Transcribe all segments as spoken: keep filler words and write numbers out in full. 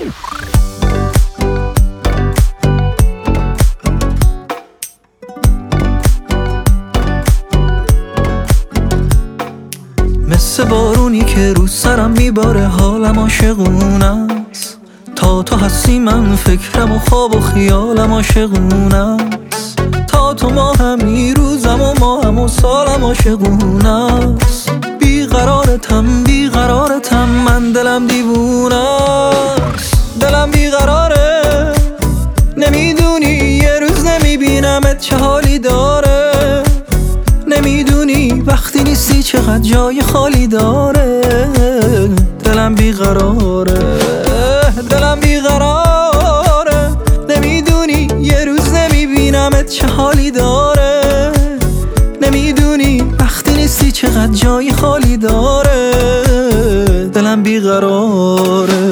مثل بارونی که رو سرم میباره حالم عاشقونه است. تا تو هستی من فکرم و خواب و خیالم عاشقونه است. تا تو ماهمی روزم و ماهم و سالم عاشقونه است. بیقرارتم بیقرارتم من دلم دیوونه است. دلم بیقراره نمیدونی یه روز نمیبینمت چه حالی داره. نمیدونی وقتی نیستی چقدر جای خالی داره. دلم بیقراره دلم بیقراره نمیدونی یه روز نمیبینمت چه حالی داره. نمیدونی وقتی نیستی چقدر جای خالی داره. دلم بیقراره.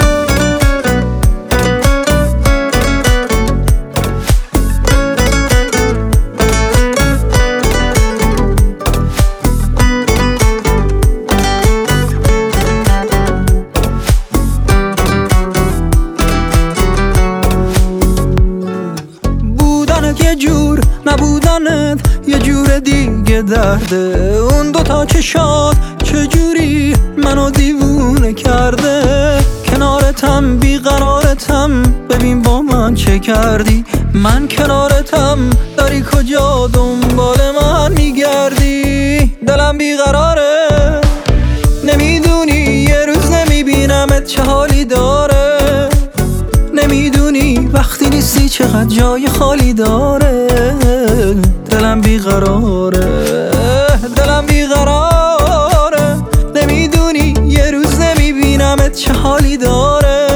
یه جور نبودنت یه جور دیگه درده. اون دوتا چشات چجوری منو دیوونه کرده. کنارتم بیقرارتم ببین با من چه کردی. من کنارتم داری کجا دنبال من میگردی. دلم بیقراره نمیدونی یه روز نمیبینمت چه حالی داره. نمیدونی وقتی نیستی چقدر جای خالی داره. دلم بیقراره دلم بیقراره نمیدونی یه روز نمیبینمت چه حالی داره.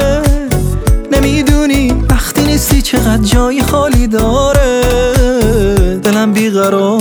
نمیدونی وقتی نیستی چقدر جای خالی داره. دلم بیقراره.